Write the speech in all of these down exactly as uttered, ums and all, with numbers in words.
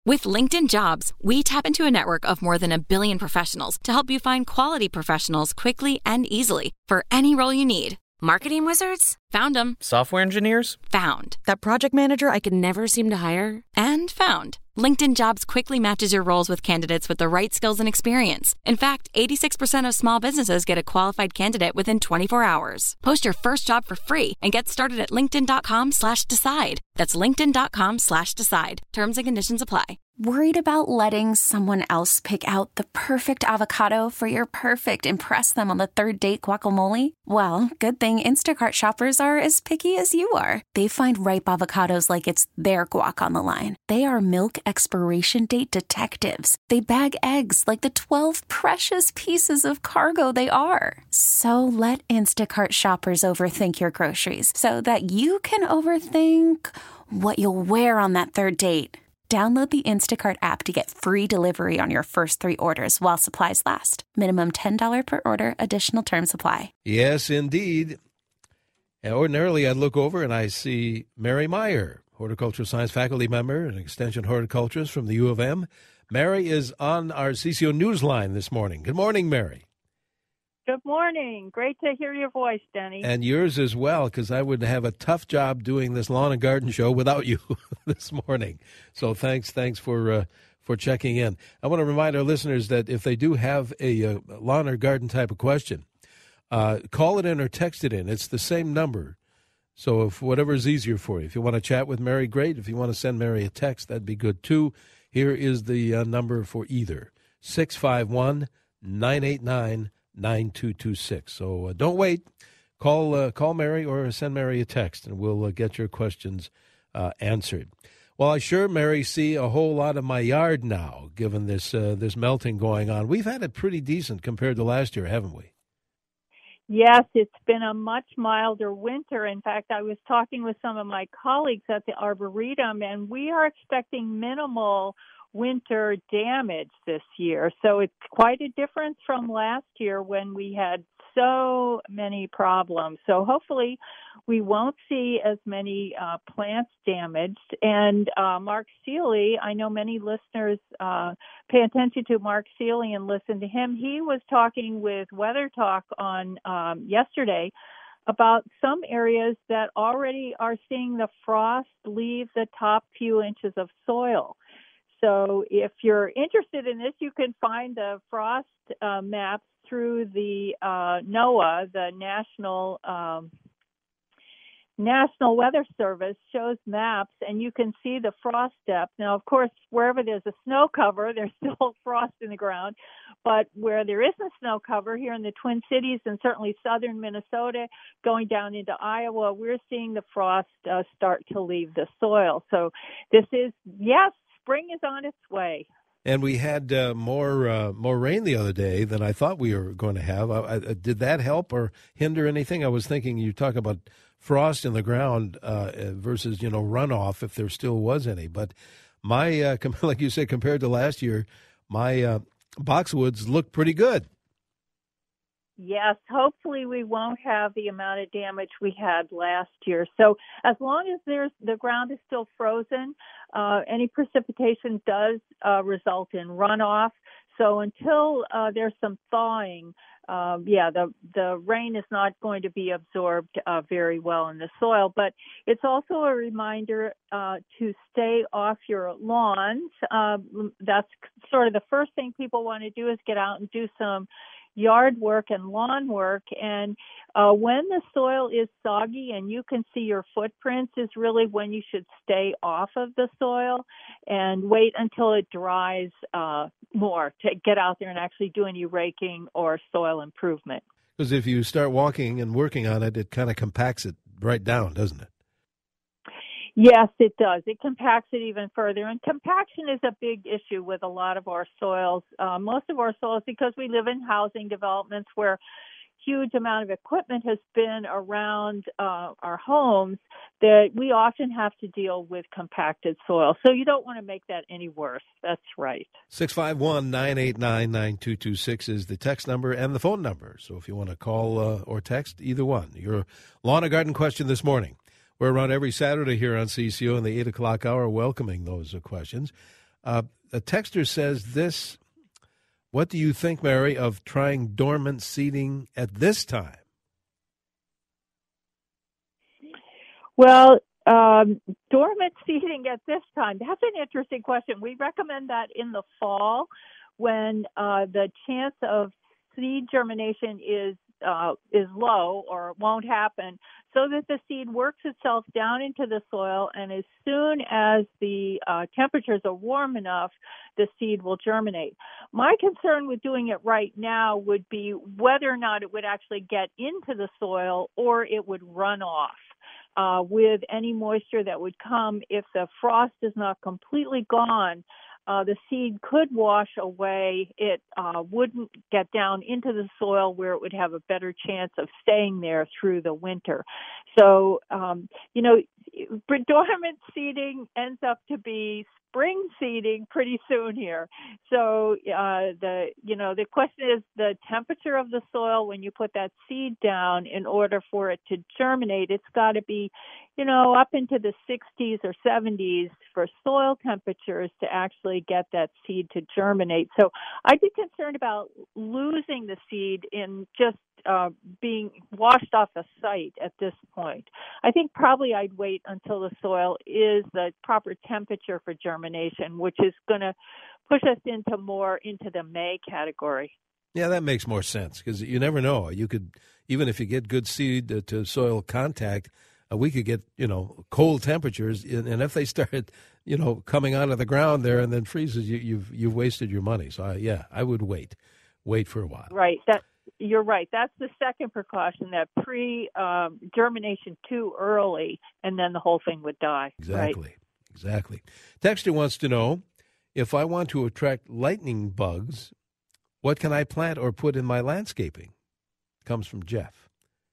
With LinkedIn Jobs, we tap into a network of more than a billion professionals to help you find quality professionals quickly and easily for any role you need. Marketing wizards? Found them. Software engineers? Found. That project manager I could never seem to hire? And found. LinkedIn Jobs quickly matches your roles with candidates with the right skills and experience. In fact, eighty-six percent of small businesses get a qualified candidate within twenty-four hours. Post your first job for free and get started at linkedin.com slash decide. That's linkedin.com slash decide. Terms and conditions apply. Worried about letting someone else pick out the perfect avocado for your perfect impress them on the third date guacamole? Well, good thing Instacart shoppers are as picky as you are. They find ripe avocados like it's their guac on the line. They are milk expiration date detectives. They bag eggs like the twelve precious pieces of cargo they are. So let Instacart shoppers overthink your groceries so that you can overthink what you'll wear on that third date. Download the Instacart app to get free delivery on your first three orders while supplies last. Minimum ten dollars per order. Additional terms apply. Yes, indeed. And ordinarily, I'd look over and I see Mary Meyer, horticultural science faculty member and extension horticulturist from the U of M. Mary is on our C C O Newsline this morning. Good morning, Mary. Good morning. Great to hear your voice, Denny. And yours as well, because I would have a tough job doing this lawn and garden show without you this morning. So thanks, thanks for uh, for checking in. I want to remind our listeners that if they do have a, a lawn or garden type of question, uh, call it in or text it in. It's the same number. So if whatever is easier for you. If you want to chat with Mary, great. If you want to send Mary a text, that'd be good too. Here is the uh, number for either, six five one, nine eight nine, nine two two six. So uh, don't wait. Call uh, call Mary or send Mary a text, and we'll uh, get your questions uh, answered. Well, I sure, Mary, see a whole lot of my yard now, given this uh, this melting going on. We've had it pretty decent compared to last year, haven't we? Yes, it's been a much milder winter. In fact, I was talking with some of my colleagues at the Arboretum, and we are expecting minimal winter damage this year. So it's quite a difference from last year when we had so many problems. So hopefully we won't see as many uh, plants damaged. And uh, Mark Seeley, I know many listeners uh, pay attention to Mark Seeley and listen to him. He was talking with Weather Talk on um, yesterday about some areas that already are seeing the frost leave the top few inches of soil. So if you're interested in this, you can find the frost uh, maps through the uh, NOAA, the National um, National Weather Service shows maps, and you can see the frost depth. Now, of course, wherever there's a snow cover, there's still frost in the ground. But where there isn't snow cover, here in the Twin Cities and certainly southern Minnesota, going down into Iowa, we're seeing the frost uh, start to leave the soil. So this is, yes, spring is on its way. And we had uh, more uh, more rain the other day than I thought we were going to have. I, I, did that help or hinder anything? I was thinking you talk about frost in the ground uh, versus, you know, runoff, if there still was any. But my, uh, like you said, compared to last year, my uh, boxwoods look pretty good. Yes, hopefully we won't have the amount of damage we had last year. So as long as there's the ground is still frozen, uh, any precipitation does uh, result in runoff. So until uh, there's some thawing, uh, yeah, the the rain is not going to be absorbed uh, very well in the soil. But it's also a reminder uh, to stay off your lawns. Uh, that's sort of the first thing people want to do is get out and do some yard work and lawn work. And uh, when the soil is soggy and you can see your footprints is really when you should stay off of the soil and wait until it dries uh, more to get out there and actually do any raking or soil improvement. Because if you start walking and working on it, it kind of compacts it right down, doesn't it? Yes, it does. It compacts it even further. And compaction is a big issue with a lot of our soils. Uh, most of our soils, because we live in housing developments where huge amount of equipment has been around uh, our homes, that we often have to deal with compacted soil. So you don't want to make that any worse. That's right. six five one, nine eight nine, nine two two six is the text number and the phone number. So if you want to call uh, or text, either one. Your lawn and garden question this morning. We're around every Saturday here on C C O in the eight o'clock hour welcoming those uh, questions. Uh, a texter says this, what do you think, Mary, of trying dormant seeding at this time? Well, um, dormant seeding at this time, that's an interesting question. We recommend that in the fall when uh, the chance of seed germination is uh, is low or won't happen, so that the seed works itself down into the soil, and as soon as the uh, temperatures are warm enough, the seed will germinate. My concern with doing it right now would be whether or not it would actually get into the soil or it would run off. Uh, with any moisture that would come, if the frost is not completely gone, uh, the seed could wash away. It uh, wouldn't get down into the soil where it would have a better chance of staying there through the winter. So, um, you know, dormant seeding ends up to be spring seeding pretty soon here. So uh, the you know the question is the temperature of the soil when you put that seed down. In order for it to germinate, it's got to be, you know, up into the sixties or seventies for soil temperatures to actually get that seed to germinate. So I'd be concerned about losing the seed in just uh, being washed off a site at this point. I think probably I'd wait until the soil is the proper temperature for germination, which is going to push us into more into the May category. Yeah, that makes more sense because you never know. You could, even if you get good seed to, to soil contact, uh, we could get, you know, cold temperatures, and, and if they start, you know, coming out of the ground there and then freezes, you, you've you've wasted your money. So, I, yeah, I would wait, wait for a while. Right. That you're right. That's the second precaution, that pre-germination um, too early, and then the whole thing would die. Exactly. Right? Exactly. Texter wants to know, if I want to attract lightning bugs, what can I plant or put in my landscaping? Comes from Jeff.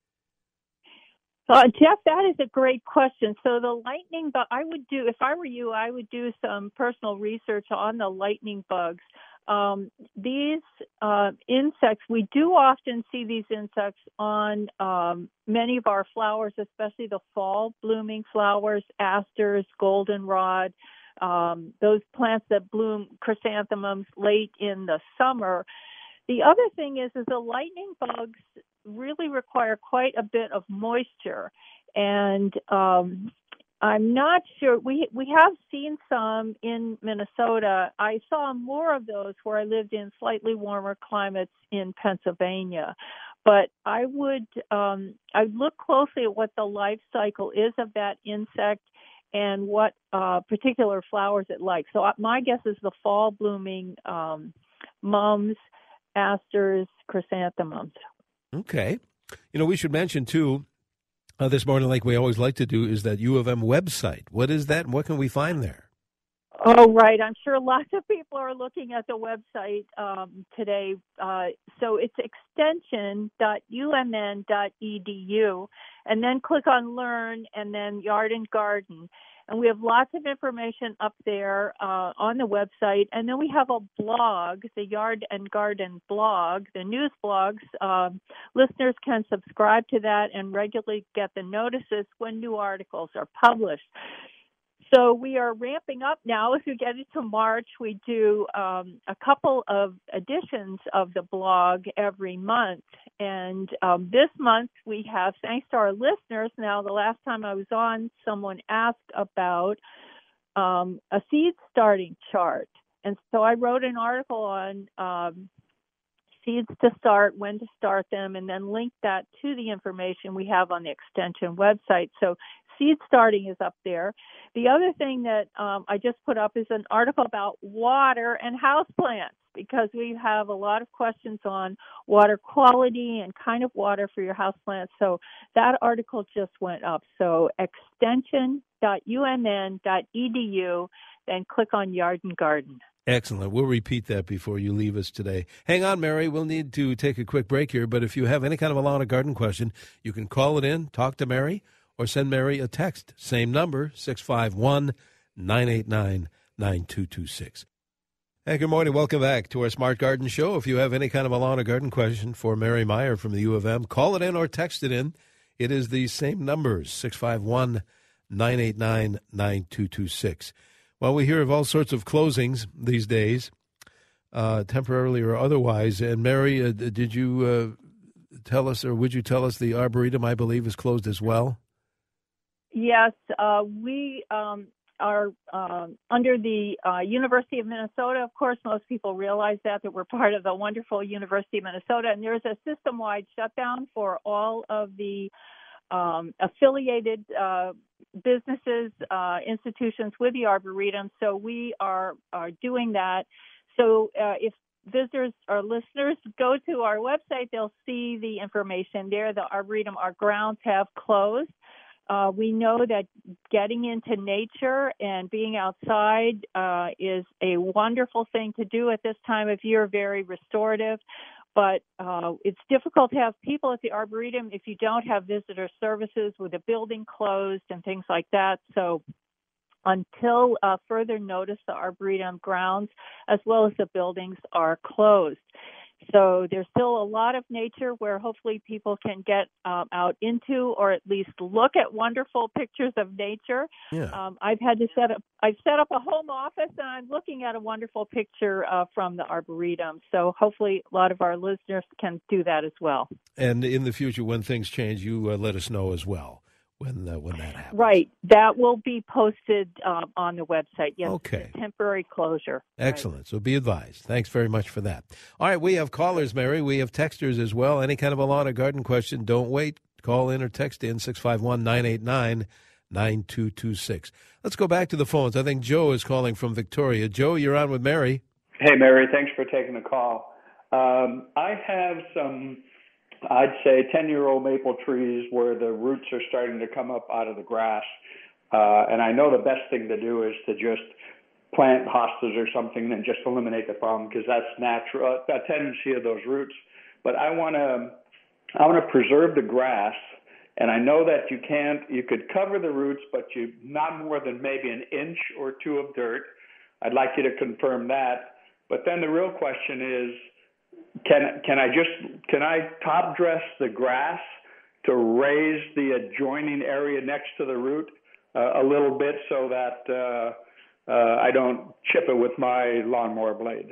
Uh, Jeff, that is a great question. So the lightning bug, I would do, if I were you, I would do some personal research on the lightning bugs. Um, these uh, insects, we do often see these insects on um, many of our flowers, especially the fall blooming flowers, asters, goldenrod, um, those plants that bloom, chrysanthemums, late in the summer. The other thing is, is the lightning bugs really require quite a bit of moisture, and um, I'm not sure. We we have seen some in Minnesota. I saw more of those where I lived in slightly warmer climates in Pennsylvania. But I would um, I'd look closely at what the life cycle is of that insect and what uh, particular flowers it likes. So my guess is the fall blooming um, mums, asters, chrysanthemums. Okay. You know, we should mention, too, uh, this morning, like we always like to do, is that U of M website. What is that and what can we find there? Oh, right. I'm sure lots of people are looking at the website um, today. Uh, so it's extension dot u m n dot e d u, and then click on Learn, and then Yard and Garden. And we have lots of information up there uh, on the website. And then we have a blog, the Yard and Garden blog, the news blogs. Um, listeners can subscribe to that and regularly get the notices when new articles are published. So we are ramping up now. As we get into March, we do um, a couple of editions of the blog every month. And um, this month we have, thanks to our listeners, now the last time I was on, someone asked about um, a seed starting chart. And so I wrote an article on um, seeds to start, when to start them, and then linked that to the information we have on the Extension website. So seed starting is up there. The other thing that um, I just put up is an article about water and houseplants, because we have a lot of questions on water quality and kind of water for your houseplants. So that article just went up. So extension dot u m n dot e d u, then click on Yard and Garden. Excellent. We'll repeat that before you leave us today. Hang on, Mary. We'll need to take a quick break here, but if you have any kind of a lawn or garden question, you can call it in, talk to Mary, or send Mary a text. Same number, six five one, nine eight nine, nine two two six. Hey, good morning. Welcome back to our Smart Garden Show. If you have any kind of a lawn or garden question for Mary Meyer from the U of M, call it in or text it in. It is the same numbers, six five one, nine eight nine, nine two two six. Well, we hear of all sorts of closings these days, uh, temporarily or otherwise. And Mary, uh, did you uh, tell us, or would you tell us, the Arboretum, I believe, is closed as well? Yes, uh, we um, are um, under the uh, University of Minnesota. Of course, most people realize that, that we're part of the wonderful University of Minnesota. And there's a system-wide shutdown for all of the um, affiliated uh, businesses, uh, institutions with the Arboretum. So we are, are doing that. So uh, if visitors or listeners go to our website, they'll see the information there. The Arboretum, our grounds have closed. Uh, we know that getting into nature and being outside uh, is a wonderful thing to do at this time of year, very restorative. But uh, it's difficult to have people at the Arboretum if you don't have visitor services with the building closed and things like that. So until uh, further notice, the Arboretum grounds as well as the buildings are closed. So there's still a lot of nature where hopefully people can get um, out into, or at least look at wonderful pictures of nature. Yeah. Um, I've had to set up, I've set up a home office and I'm looking at a wonderful picture uh, from the Arboretum. So hopefully a lot of our listeners can do that as well. And in the future, when things change, you uh, let us know as well when uh, when that happens. Right. That will be posted um, on the website. Yes. Okay. Temporary closure. Excellent. Right. So be advised. Thanks very much for that. All right. We have callers, Mary. We have texters as well. Any kind of a lawn or garden question, don't wait. Call in or text in six five one, nine eight nine, nine two two six. Let's go back to the phones. I think Joe is calling from Victoria. Joe, you're on with Mary. Hey, Mary. Thanks for taking the call. Um, I have some, I'd say, ten-year-old maple trees where the roots are starting to come up out of the grass. Uh, and I know the best thing to do is to just plant hostas or something and just eliminate the problem, because that's natural, a tendency of those roots. But I want to I want to preserve the grass, and I know that you can't, you could cover the roots, but you not more than maybe an inch or two of dirt. I'd like you to confirm that. But then the real question is, Can can I just can I top dress the grass to raise the adjoining area next to the root uh, a little bit so that uh, uh, I don't chip it with my lawnmower blade?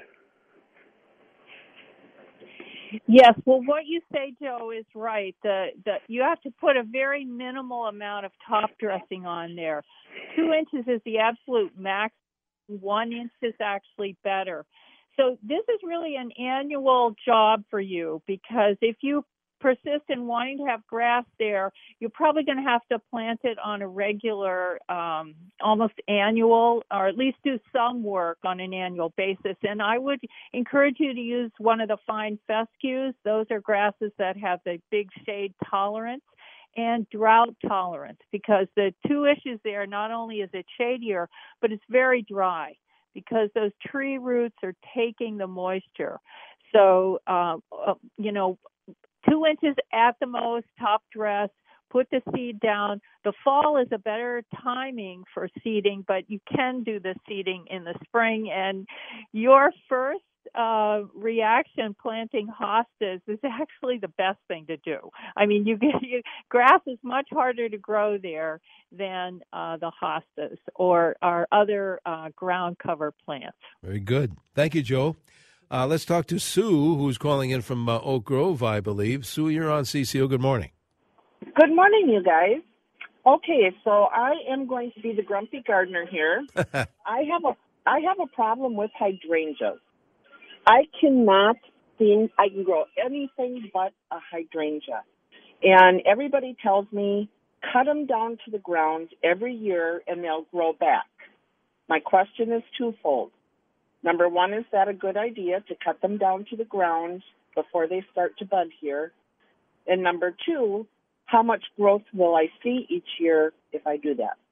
Yes. Well, what you say, Joe, is right. The, the, you have to put a very minimal amount of top dressing on there. Two inches is the absolute max. One inch is actually better. So this is really an annual job for you, because if you persist in wanting to have grass there, you're probably going to have to plant it on a regular, um, almost annual, or at least do some work on an annual basis. And I would encourage you to use one of the fine fescues. Those are grasses that have the big shade tolerance and drought tolerance, because the two issues there, not only is it shadier, but it's very dry, because those tree roots are taking the moisture. So, uh, you know, two inches at the most, top dress, put the seed down. The fall is a better timing for seeding, but you can do the seeding in the spring. And your first uh, reaction planting hostas is actually the best thing to do. I mean, you get you, grass is much harder to grow there than uh, the hostas or our other uh, ground cover plants. Very good. Thank you, Joe. Uh, let's talk to Sue, who's calling in from uh, Oak Grove, I believe. Sue, you're on C C O. Good morning. Good morning, you guys. Okay, so I am going to be the grumpy gardener here. I have a I have a problem with hydrangeas. I cannot seem I can grow anything but a hydrangea, and everybody tells me cut them down to the ground every year and they'll grow back. My question is twofold. Number one, is that a good idea to cut them down to the ground before they start to bud here? And number two, how much growth will I see each year if I do that?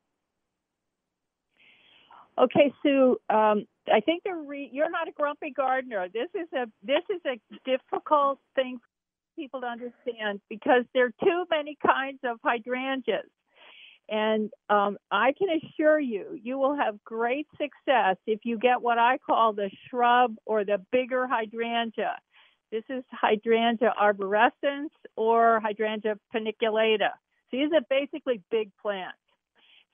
Okay, Sue, um, I think the re- you're not a grumpy gardener. This is a this is a difficult thing for people to understand, because there are too many kinds of hydrangeas. And um, I can assure you, you will have great success if you get what I call the shrub or the bigger hydrangea. This is Hydrangea arborescens or Hydrangea paniculata. So these are basically big plants.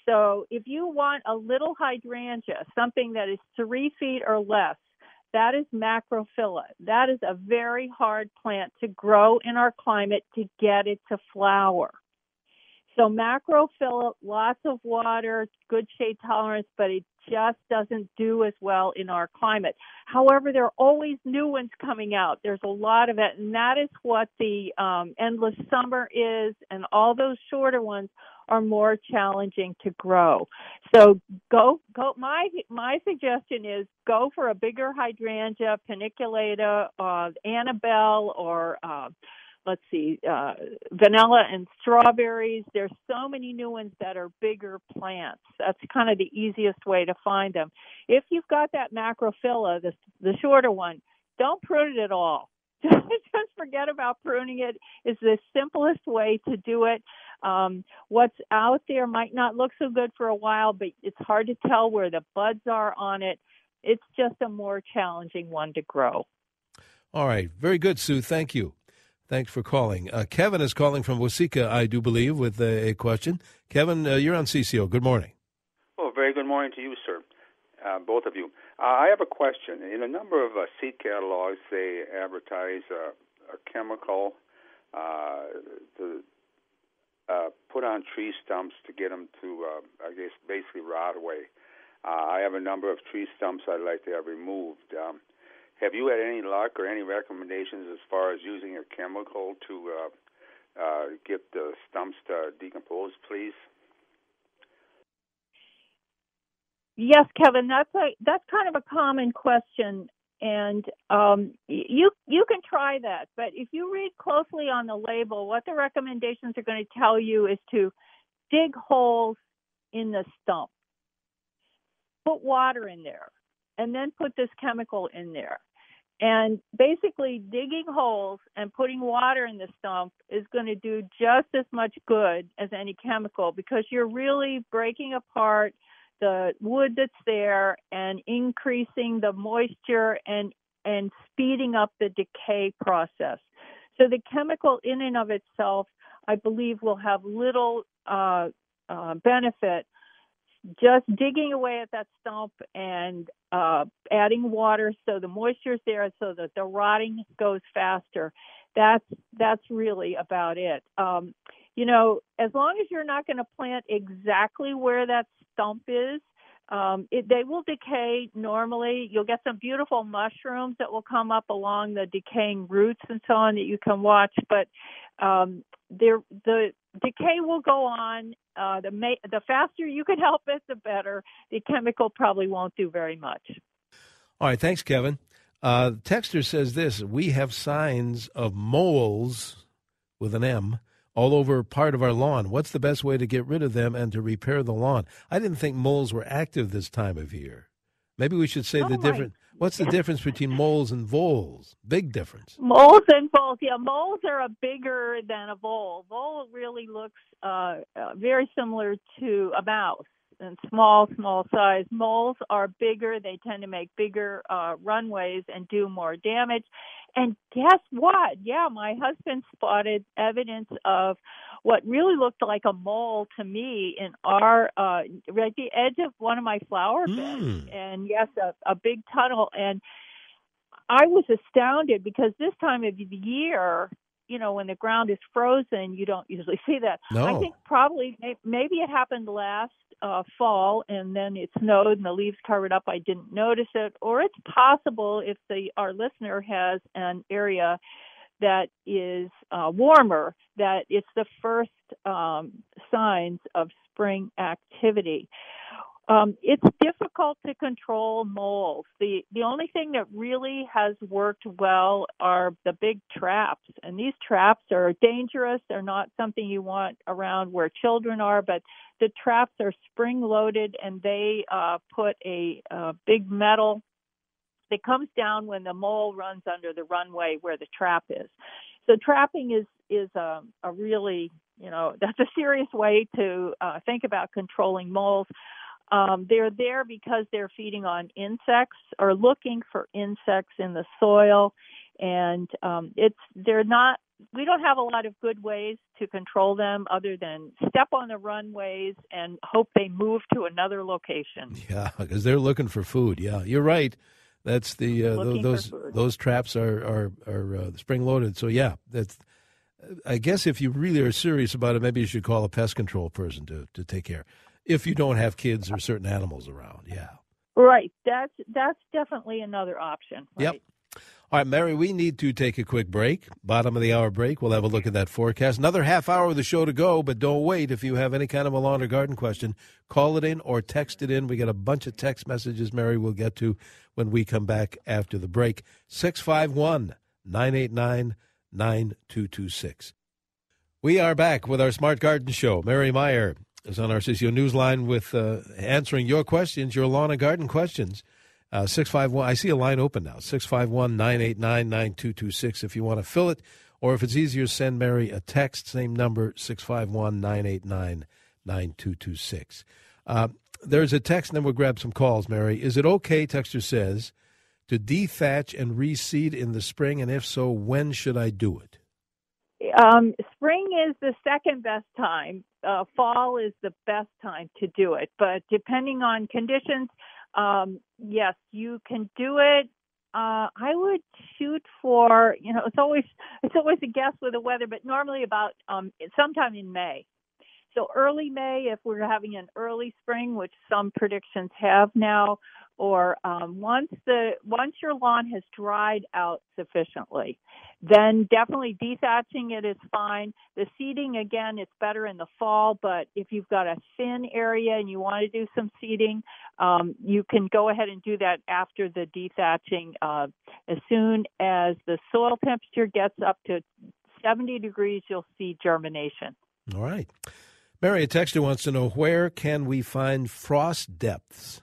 So if you want a little hydrangea, something that is three feet or less, that is macrophylla. That is a very hard plant to grow in our climate to get it to flower. So macrophylla, lots of water, good shade tolerance, but it just doesn't do as well in our climate. However, there are always new ones coming out. There's a lot of it, and that is what the um, endless summer is, and all those shorter ones are more challenging to grow. So go, go. My my suggestion is go for a bigger hydrangea, paniculata, uh, Annabelle, or uh, let's see, uh, vanilla and strawberries. There's so many new ones that are bigger plants. That's kind of the easiest way to find them. If you've got that macrophylla, the the shorter one, don't prune it at all. Just forget about pruning it. It's the simplest way to do it. Um, what's out there might not look so good for a while, but it's hard to tell where the buds are on it. It's just a more challenging one to grow. All right. Very good, Sue. Thank you. Thanks for calling. Uh, Kevin is calling from Waseca, I do believe, with a, a question. Kevin, uh, you're on C C O. Good morning. Well, very good morning to you, sir, uh, both of you. Uh, I have a question. In a number of uh, seed catalogs, they advertise uh, a chemical uh, to uh, put on tree stumps to get them to, uh, I guess, basically rot away. Uh, I have a number of tree stumps I'd like to have removed. Um, have you had any luck or any recommendations as far as using a chemical to uh, uh, get the stumps to decompose, please? Yes, Kevin, that's a that's kind of a common question, and um, you you can try that. But if you read closely on the label, what the recommendations are going to tell you is to dig holes in the stump, put water in there, and then put this chemical in there. And basically, digging holes and putting water in the stump is going to do just as much good as any chemical, because you're really breaking apart the wood that's there and increasing the moisture and and speeding up the decay process. So the chemical in and of itself, I believe, will have little uh, uh, benefit. Just digging away at that stump and uh, adding water so the moisture's there so that the rotting goes faster. That's that's really about it. Um, you know, as long as you're not going to plant exactly where that stump is, um, it, they will decay normally. You'll get some beautiful mushrooms that will come up along the decaying roots and so on that you can watch. But um, the decay will go on. Uh, the, ma- the faster you can help it, the better. The chemical probably won't do very much. All right. Thanks, Kevin. Uh, Texter says this: we have signs of moles with an M all over part of our lawn. What's the best way to get rid of them and to repair the lawn? I didn't think moles were active this time of year. Maybe we should say oh the difference. What's the difference between moles and voles? Big difference. Moles and voles. Yeah, moles are a bigger than a vole. Vole really looks uh, uh, very similar to a mouse and small, small size. Moles are bigger. They tend to make bigger uh, runways and do more damage. And guess what? Yeah, my husband spotted evidence of what really looked like a mole to me in our, uh, right at the edge of one of my flower beds. Mm. And yes, a, a big tunnel. And I was astounded because this time of the year, you know, when the ground is frozen, you don't usually see that. No. I think probably, maybe it happened last uh, fall and then it snowed and the leaves covered up. I didn't notice it. Or it's possible if the our listener has an area that is uh, warmer, that it's the first um, signs of spring activity. Um, it's difficult to control moles. The the only thing that really has worked well are the big traps. And these traps are dangerous. They're not something you want around where children are, but the traps are spring-loaded, and they uh, put a uh, big metal that comes down when the mole runs under the runway where the trap is. So trapping is, is a, a really, you know, that's a serious way to uh, think about controlling moles. Um, they're there because they're feeding on insects or looking for insects in the soil, and um, it's they're not we don't have a lot of good ways to control them other than step on the runways and hope they move to another location. Yeah, because they're looking for food. Yeah, you're right. That's the uh, Looking those for food. those traps are are are uh, spring loaded. So yeah, that's. I guess if you really are serious about it, maybe you should call a pest control person to to take care. If you don't have kids or certain animals around, yeah. Right. That's that's definitely another option. Right? Yep. All right, Mary, we need to take a quick break. Bottom of the hour break. We'll have a look at that forecast. Another half hour of the show to go, but don't wait. If you have any kind of a lawn or garden question, call it in or text it in. We got a bunch of text messages, Mary, we'll get to when we come back after the break. six five one, nine eight nine, nine two two six. We are back with our Smart Garden Show. Mary Meyer is on our C C O Newsline with uh, answering your questions, your lawn and garden questions. Uh, six five one, I see a line open now, six five one, nine eight nine, nine two two six if you want to fill it, or if it's easier, send Mary a text, same number, six five one, nine eight nine, nine two two six. Uh, there's a text, and then we'll grab some calls, Mary. Is it okay, texter says, to dethatch and reseed in the spring, and if so, when should I do it? Um, spring is the second best time. Uh, fall is the best time to do it, but depending on conditions, Um, yes, you can do it. Uh, I would shoot for, you know, it's always, it's always a guess with the weather, but normally about, um, sometime in May. So early May, if we're having an early spring, which some predictions have now, or um, once the once your lawn has dried out sufficiently, then definitely dethatching it is fine. The seeding, again, it's better in the fall, but if you've got a thin area and you want to do some seeding, um, you can go ahead and do that after the dethatching. Uh, as soon as the soil temperature gets up to seventy degrees, you'll see germination. All right. Mary, a texter wants to know, where can we find frost depths?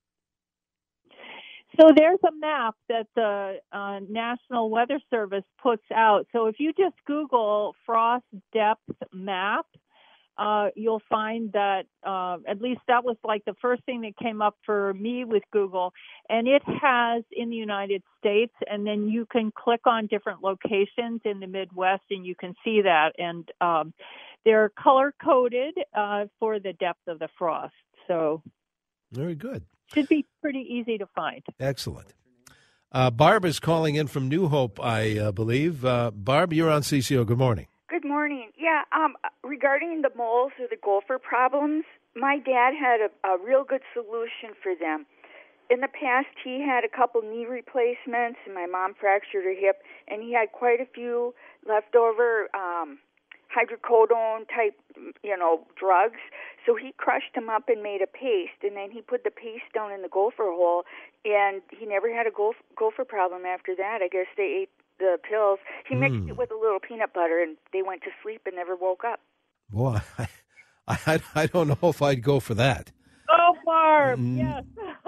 So there's a map that the uh, National Weather Service puts out. So if you just Google frost depth map, uh, you'll find that uh, at least that was like the first thing that came up for me with Google. And it has in the United States, and then you can click on different locations in the Midwest and you can see that. And um, they're color-coded uh, for the depth of the frost. So very good. Should be pretty easy to find. Excellent. Uh, Barb is calling in from New Hope, I uh, believe. Uh, Barb, you're on C C O. Good morning. Good morning. Yeah, um, regarding the moles or the gopher problems, my dad had a, a real good solution for them. In the past, he had a couple knee replacements, and my mom fractured her hip, and he had quite a few leftover um, hydrocodone type, you know, drugs. So he crushed them up and made a paste, and then he put the paste down in the gopher hole, and he never had a gopher, gopher problem after that. I guess they ate the pills. He mm. mixed it with a little peanut butter, and they went to sleep and never woke up. Boy, I, I, I don't know if I'd go for that. Oh, Barb, Mm. yes.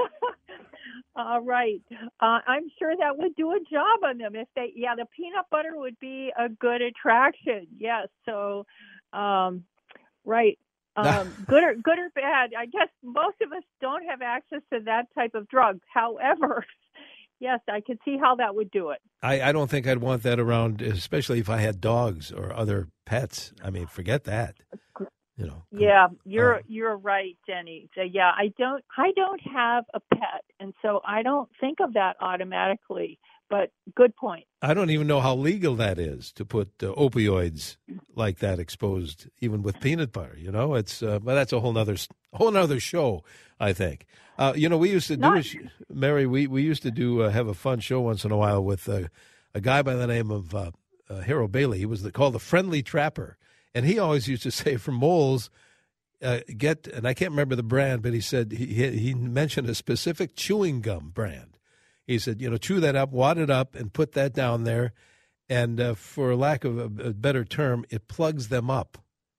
All right. Uh, I'm sure that would do a job on them. If they, yeah, the peanut butter would be a good attraction. Yes. So, um, right. Um, good or good or bad. I guess most of us don't have access to that type of drug. However, yes, I could see how that would do it. I, I don't think I'd want that around, especially if I had dogs or other pets. I mean, forget that. You know. Yeah, you're uh, you're right, Jenny. So yeah, I don't I don't have a pet, and so I don't think of that automatically. But good point. I don't even know how legal that is to put uh, opioids like that exposed, even with peanut butter. You know, it's uh, but that's a whole nother whole nother show, I think. Uh, you know, we used to do Not- a sh- Mary. We we used to do uh, have a fun show once in a while with uh, a guy by the name of uh, uh, Harold Bailey. He was the, called the Friendly Trapper, and he always used to say for moles, uh, get and I can't remember the brand, but he said he he mentioned a specific chewing gum brand. He said, you know, chew that up, wad it up, and put that down there. And uh, for lack of a, a better term, it plugs them up.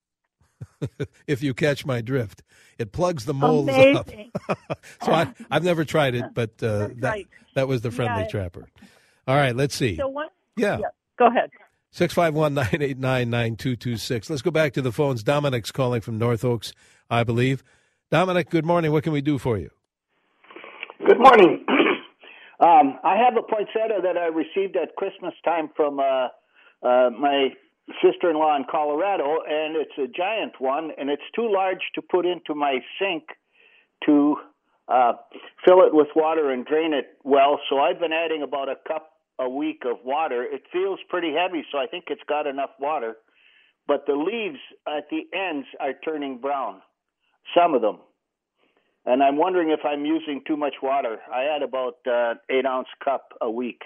If you catch my drift, it plugs the moles Amazing. up. So I, I've never tried it, but uh, that, right. that was the Friendly Yeah. Trapper. All right, let's see. So what? Yeah. yeah. Go ahead. six five one, nine eight nine, nine two two six. Let's go back to the phones. Dominic's calling from North Oaks, I believe. Dominic, good morning. What can we do for you? Good morning. um, I have a poinsettia that I received at Christmas time from uh, uh, my sister-in-law in Colorado, and it's a giant one, and it's too large to put into my sink to uh, fill it with water and drain it well. So I've been adding about a cup a week of water. It feels pretty heavy, so I think it's got enough water. But the leaves at the ends are turning brown, some of them. And I'm wondering if I'm using too much water. I add about uh, eight ounce cup a week.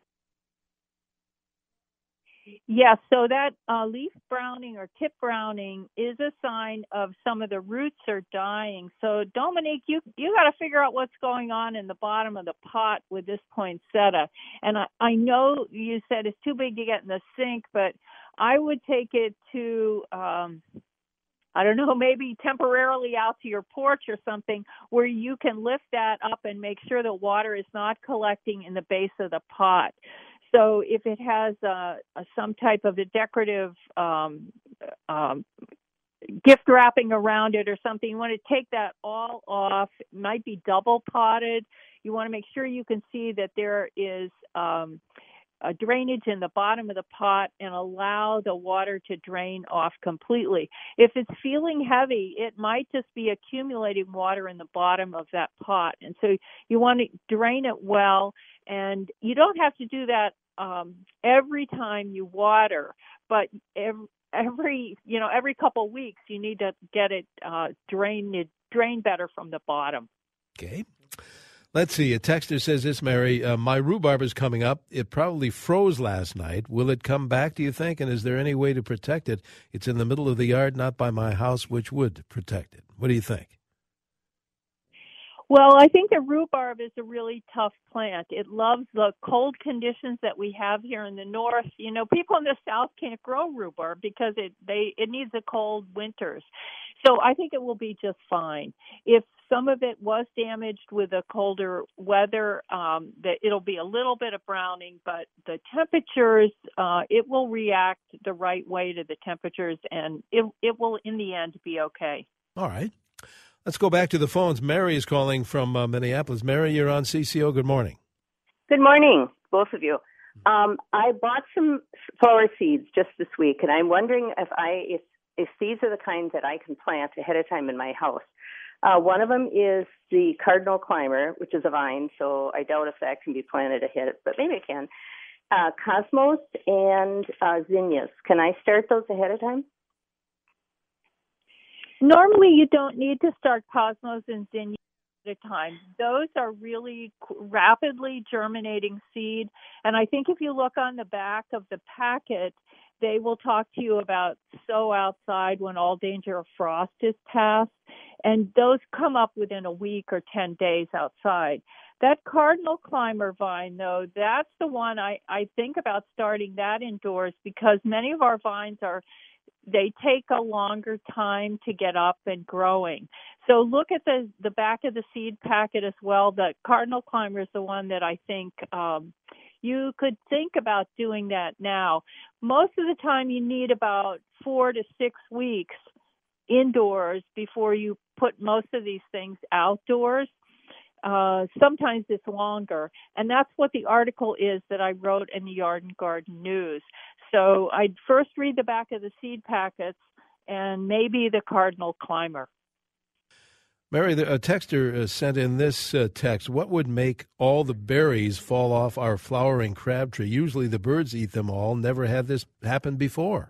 Yes, so that uh, leaf browning or tip browning is a sign of some of the roots are dying. So Dominique, you you got to figure out what's going on in the bottom of the pot with this poinsettia. And I, I know you said it's too big to get in the sink, but I would take it to, um, I don't know, maybe temporarily out to your porch or something where you can lift that up and make sure the water is not collecting in the base of the pot. So if it has uh, some type of a decorative um, um, gift wrapping around it or something, you want to take that all off. It might be double potted. You want to make sure you can see that there is um, a drainage in the bottom of the pot and allow the water to drain off completely. If it's feeling heavy, it might just be accumulating water in the bottom of that pot. And so you want to drain it well. And you don't have to do that um, every time you water, but every, every, you know, every couple of weeks you need to get it uh, drained, drain better from the bottom. Okay. Let's see. A texter says this, Mary. Uh, my rhubarb is coming up. It probably froze last night. Will it come back, do you think? And is there any way to protect it? It's in the middle of the yard, not by my house, which would protect it. What do you think? Well, I think the rhubarb is a really tough plant. It loves the cold conditions that we have here in the north. You know, people in the south can't grow rhubarb because it they it needs the cold winters. So I think it will be just fine. If some of it was damaged with the colder weather, um, that it'll be a little bit of browning, but the temperatures, uh, it will react the right way to the temperatures, and it it will in the end be okay. All right. Let's go back to the phones. Mary is calling from uh, Minneapolis. Mary, you're on C C O. Good morning. Good morning, both of you. Um, I bought some flower seeds just this week, and I'm wondering if I if, if these are the kinds that I can plant ahead of time in my house. Uh, one of them is the Cardinal Climber, which is a vine, so I doubt if that can be planted ahead, but maybe it can. Uh, Cosmos and uh, zinnias. Can I start those ahead of time? Normally, you don't need to start cosmos and zinnias at a time. Those are really rapidly germinating seed, and I think if you look on the back of the packet, they will talk to you about sow outside when all danger of frost is past, and those come up within a week or ten days outside. That Cardinal Climber vine, though, that's the one I, I think about starting that indoors because many of our vines are they take a longer time to get up and growing. So look at the, the back of the seed packet as well. The Cardinal Climber is the one that I think um, you could think about doing that now. Most of the time you need about four to six weeks indoors before you put most of these things outdoors. Uh, sometimes it's longer. And that's what the article is that I wrote in the Yard and Garden News. So I'd first read the back of the seed packets and maybe the Cardinal Climber. Mary, a texter sent in this uh, text. What would make all the berries fall off our flowering crab tree? Usually the birds eat them all. Never had this happen before.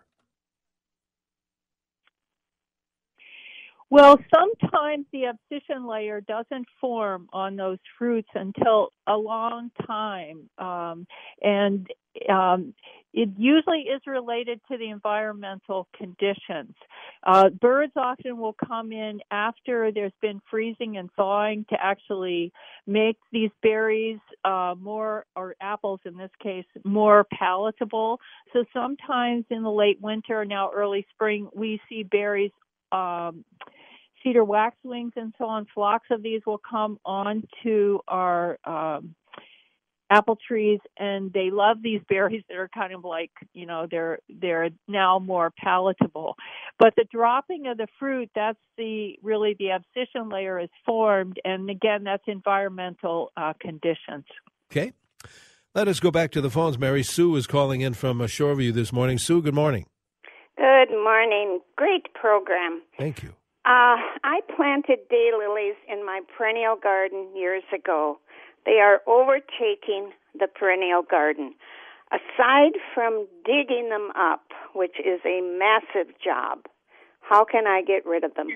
Well, sometimes the abscission layer doesn't form on those fruits until a long time. Um, and um, it usually is related to the environmental conditions. Uh, birds often will come in after there's been freezing and thawing to actually make these berries uh, more, or apples in this case, more palatable. So sometimes in the late winter, now early spring, we see berries um, cedar waxwings and so on, flocks of these will come onto our um, apple trees, and they love these berries that are kind of like, you know, they're they're now more palatable. But the dropping of the fruit, that's the really the abscission layer is formed, and again, that's environmental uh, conditions. Okay. Let us go back to the phones, Mary. Sue is calling in from uh, Shoreview this morning. Sue, good morning. Good morning. Great program. Thank you. Uh, I planted daylilies in my perennial garden years ago. They are overtaking the perennial garden. Aside from digging them up, which is a massive job, how can I get rid of them?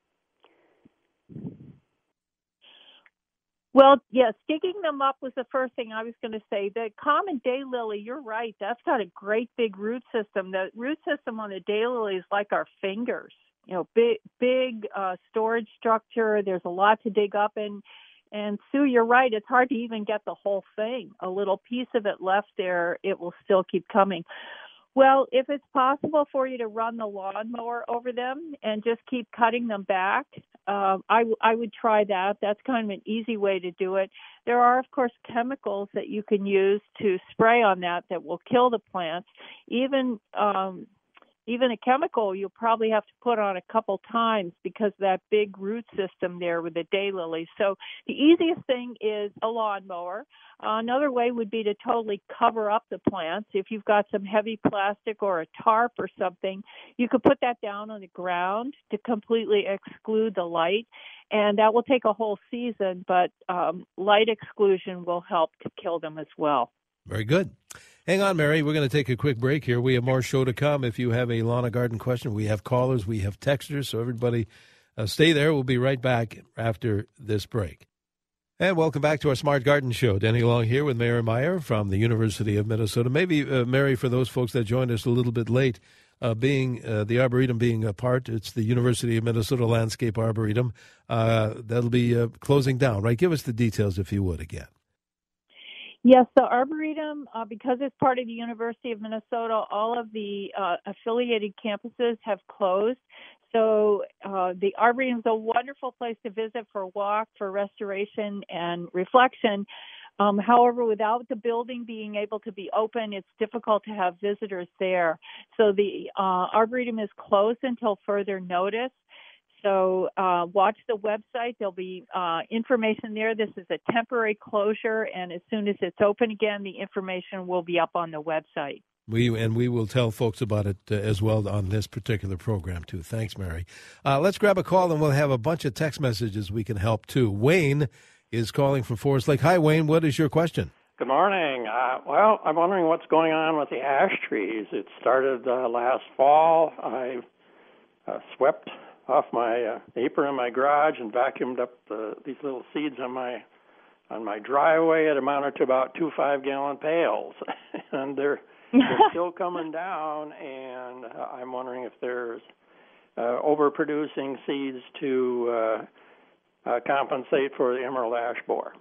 Well, yes, digging them up was the first thing I was going to say. The common daylily, you're right, that's got a great big root system. The root system on a daylily is like our fingers. You know, big, big uh, storage structure. There's a lot to dig up. And, and Sue, you're right, it's hard to even get the whole thing. A little piece of it left there, it will still keep coming. Well, if it's possible for you to run the lawnmower over them and just keep cutting them back, uh, I, I would try that. That's kind of an easy way to do it. There are, of course, chemicals that you can use to spray on that that will kill the plants. Even um, even a chemical you'll probably have to put on a couple times because of that big root system there with the daylilies. So the easiest thing is a lawnmower. Uh, another way would be to totally cover up the plants. If you've got some heavy plastic or a tarp or something, you could put that down on the ground to completely exclude the light. And that will take a whole season, but um, light exclusion will help to kill them as well. Very good. Hang on, Mary. We're going to take a quick break here. We have more show to come. If you have a lawn and garden question, we have callers, we have texters, so everybody uh, stay there. We'll be right back after this break. And welcome back to our Smart Garden Show. Denny Long here with Mary Meyer from the University of Minnesota. Maybe, uh, Mary, for those folks that joined us a little bit late, uh, being uh, the Arboretum being a part, it's the University of Minnesota Landscape Arboretum. Uh, that'll be uh, closing down, right? Give us the details, if you would, again. Yes, the Arboretum, uh, because it's part of the University of Minnesota, all of the uh, affiliated campuses have closed. So uh, the Arboretum is a wonderful place to visit for a walk, for restoration and reflection. Um, however, without the building being able to be open, it's difficult to have visitors there. So the uh, Arboretum is closed until further notice. So uh, watch the website. There'll be uh, information there. This is a temporary closure, and as soon as it's open again, the information will be up on the website. We and we will tell folks about it uh, as well on this particular program, too. Thanks, Mary. Uh, let's grab a call, and we'll have a bunch of text messages we can help, too. Wayne is calling from Forest Lake. Hi, Wayne. What is your question? Good morning. Uh, well, I'm wondering what's going on with the ash trees. It started uh, last fall. I uh, swept off my uh, apron in my garage and vacuumed up the, these little seeds on my on my driveway. It amounted to about two five-gallon pails, and they're, they're still coming down, and uh, I'm wondering if there's uh, overproducing seeds to uh, uh, compensate for the emerald ash borer.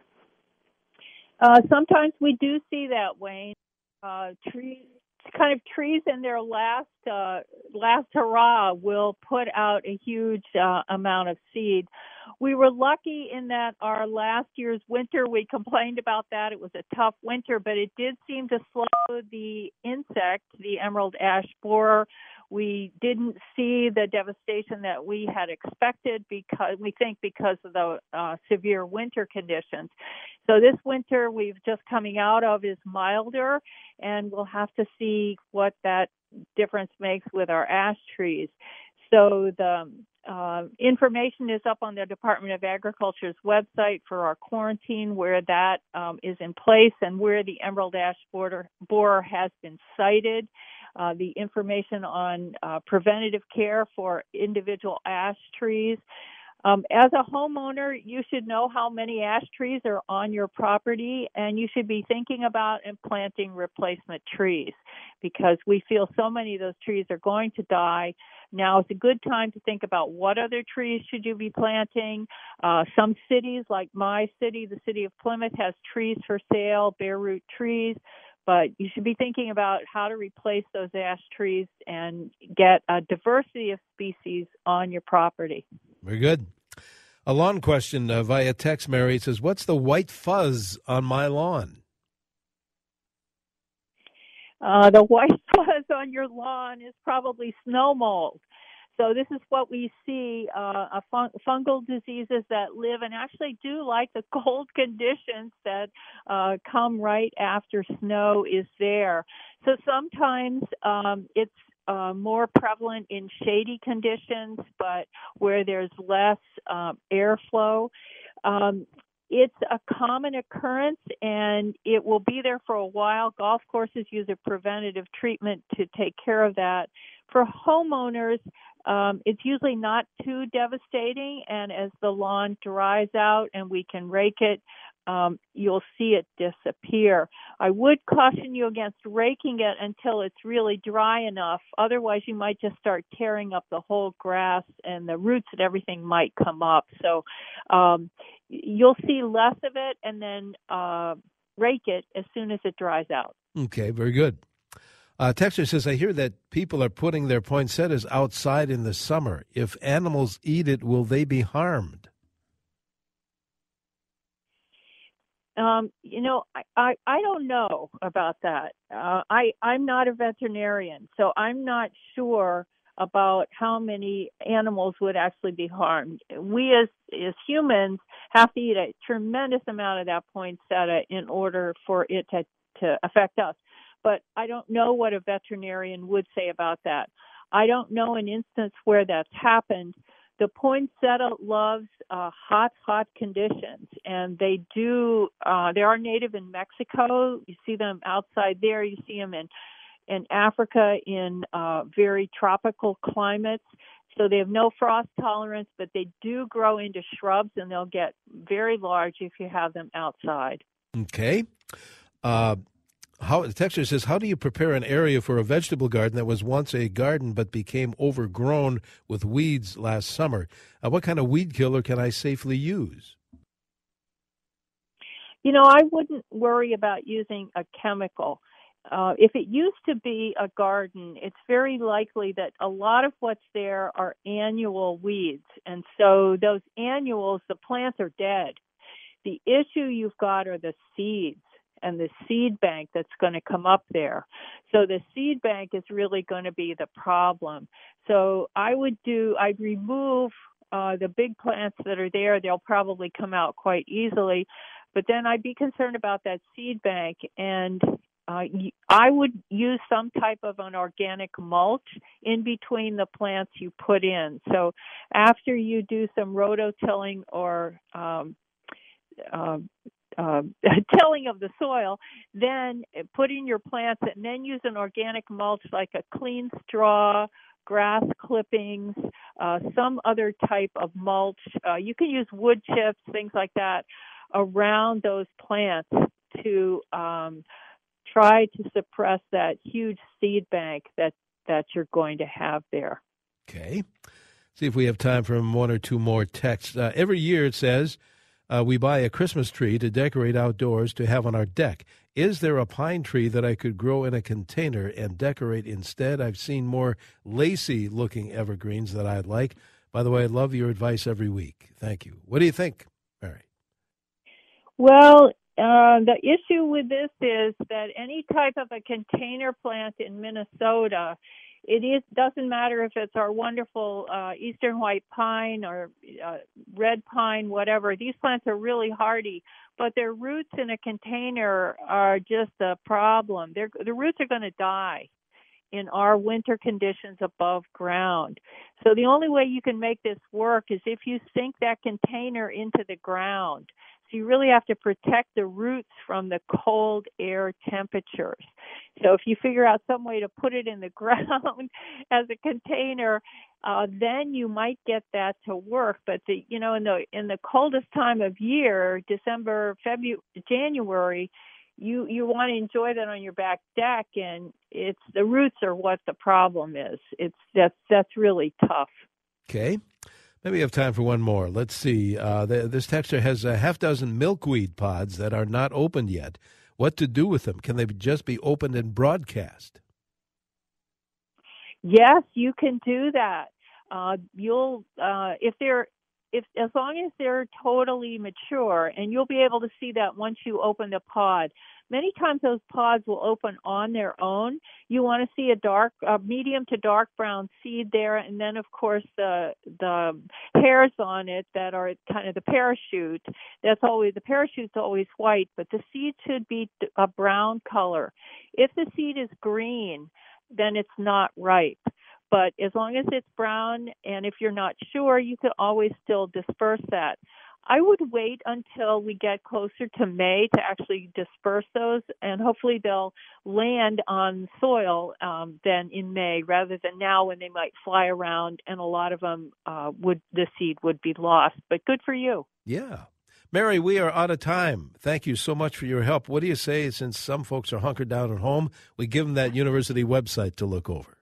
Uh, sometimes we do see that, Wayne. Uh, trees, kind of trees in their last uh, last hurrah will put out a huge uh, amount of seed. We were lucky in that our last year's winter, we complained about that. It was a tough winter, but it did seem to slow the insect, the emerald ash borer. We didn't see the devastation that we had expected because we think because of the uh, severe winter conditions. So this winter we've just coming out of is milder, and we'll have to see what that difference makes with our ash trees. So the uh, information is up on the Department of Agriculture's website for our quarantine, where that um, is in place and where the emerald ash borer, borer has been cited. Uh, the information on uh, preventative care for individual ash trees. Um, as a homeowner, you should know how many ash trees are on your property, and you should be thinking about and planting replacement trees because we feel so many of those trees are going to die. Now is a good time to think about what other trees should you be planting. Uh, some cities, like my city, the city of Plymouth, has trees for sale, bare root trees. But you should be thinking about how to replace those ash trees and get a diversity of species on your property. Very good. A lawn question uh, via text, Mary. It says, what's the white fuzz on my lawn? Uh, the white fuzz on your lawn is probably snow mold. So this is what we see, uh, a fun- fungal diseases that live and actually do like the cold conditions that uh, come right after snow is there. So sometimes um, it's uh, more prevalent in shady conditions, but where there's less um, airflow. Um, It's a common occurrence, and it will be there for a while. Golf courses use a preventative treatment to take care of that. For homeowners, um, it's usually not too devastating, and as the lawn dries out and we can rake it, um, you'll see it disappear. I would caution you against raking it until it's really dry enough. Otherwise, you might just start tearing up the whole grass, and the roots and everything might come up. So um, you'll see less of it, and then uh, rake it as soon as it dries out. Okay, very good. Uh, Texter says, I hear that people are putting their poinsettias outside in the summer. If animals eat it, will they be harmed? Um, you know, I, I, I don't know about that. Uh, I, I'm not a veterinarian, so I'm not sure about how many animals would actually be harmed. We as, as humans have to eat a tremendous amount of that poinsettia in order for it to, to affect us. But I don't know what a veterinarian would say about that. I don't know an instance where that's happened. The poinsettia loves uh, hot, hot conditions, and they do. Uh, they are native in Mexico. You see them outside there. You see them in in Africa in uh, very tropical climates. So they have no frost tolerance, but they do grow into shrubs, and they'll get very large if you have them outside. Okay. Uh, how the texture says, how do you prepare an area for a vegetable garden that was once a garden but became overgrown with weeds last summer? Uh, what kind of weed killer can I safely use? You know, I wouldn't worry about using a chemical. Uh, if it used to be a garden, it's very likely that a lot of what's there are annual weeds. And so those annuals, the plants are dead. The issue you've got are the seeds and the seed bank that's going to come up there. So the seed bank is really going to be the problem. So I would do, I'd remove uh, the big plants that are there. They'll probably come out quite easily. But then I'd be concerned about that seed bank, and uh, I would use some type of an organic mulch in between the plants you put in. So after you do some rototilling or um, uh, uh, tilling of the soil, then put in your plants and then use an organic mulch like a clean straw, grass clippings, uh, some other type of mulch. Uh, you can use wood chips, things like that, around those plants to um, try to suppress that huge seed bank that, that you're going to have there. Okay. See if we have time for one or two more texts. Uh, every year it says uh, we buy a Christmas tree to decorate outdoors to have on our deck. Is there a pine tree that I could grow in a container and decorate instead? I've seen more lacy-looking evergreens that I'd like. By the way, I love your advice every week. Thank you. What do you think, Mary? Well, uh, the issue with this is that any type of a container plant in Minnesota, it is doesn't matter if it's our wonderful uh, eastern white pine or uh, red pine, whatever. These plants are really hardy, but their roots in a container are just a problem. They're, the roots are going to die in our winter conditions above ground. So the only way you can make this work is if you sink that container into the ground. So you really have to protect the roots from the cold air temperatures. So if you figure out some way to put it in the ground as a container, uh, then you might get that to work. But the, you know, in the in the coldest time of year, December, February, January, you you want to enjoy that on your back deck, and it's the roots are what the problem is. It's that's that's really tough. Okay. Maybe we have time for one more. Let's see. Uh, the, this texter has a half dozen milkweed pods that are not opened yet. What to do with them? Can they just be opened and broadcast? Yes, you can do that. Uh, you'll uh, if they're if as long as they're totally mature, and you'll be able to see that once you open the pod. Many times those pods will open on their own. You want to see a dark, a medium to dark brown seed there, and then of course the the hairs on it that are kind of the parachute. That's always the parachute's always white, but the seed should be a brown color. If the seed is green, then it's not ripe. But as long as it's brown, and if you're not sure, you can always still disperse that. I would wait until we get closer to May to actually disperse those, and hopefully they'll land on soil um, then in May rather than now when they might fly around, and a lot of them uh, would the seed would be lost. But good for you. Yeah. Mary, we are out of time. Thank you so much for your help. What do you say, since some folks are hunkered down at home, we give them that university website to look over?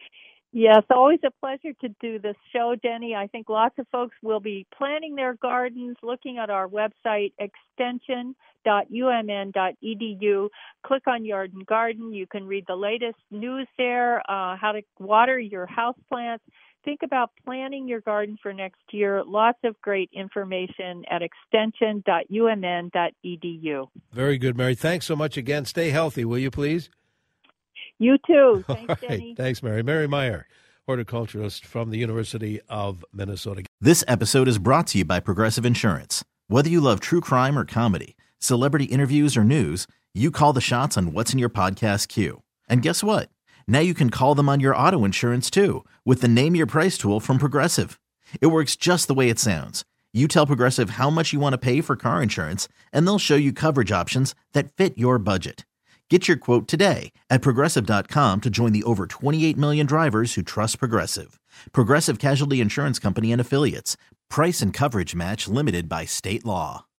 Yes, always a pleasure to do this show, Denny. I think lots of folks will be planning their gardens, looking at our website, extension dot u m n dot e d u. Click on Yard and Garden. You can read the latest news there, uh, how to water your houseplants. Think about planning your garden for next year. Lots of great information at extension dot u m n dot e d u. Very good, Mary. Thanks so much again. Stay healthy, will you please? You too. Thanks, All right. Denny. Thanks, Mary. Mary Meyer, horticulturist from the University of Minnesota. This episode is brought to you by Progressive Insurance. Whether you love true crime or comedy, celebrity interviews or news, you call the shots on what's in your podcast queue. And guess what? Now you can call them on your auto insurance too with the Name Your Price tool from Progressive. It works just the way it sounds. You tell Progressive how much you want to pay for car insurance, and they'll show you coverage options that fit your budget. Get your quote today at Progressive dot com to join the over twenty-eight million drivers who trust Progressive. Progressive Casualty Insurance Company and Affiliates. Price and coverage match limited by state law.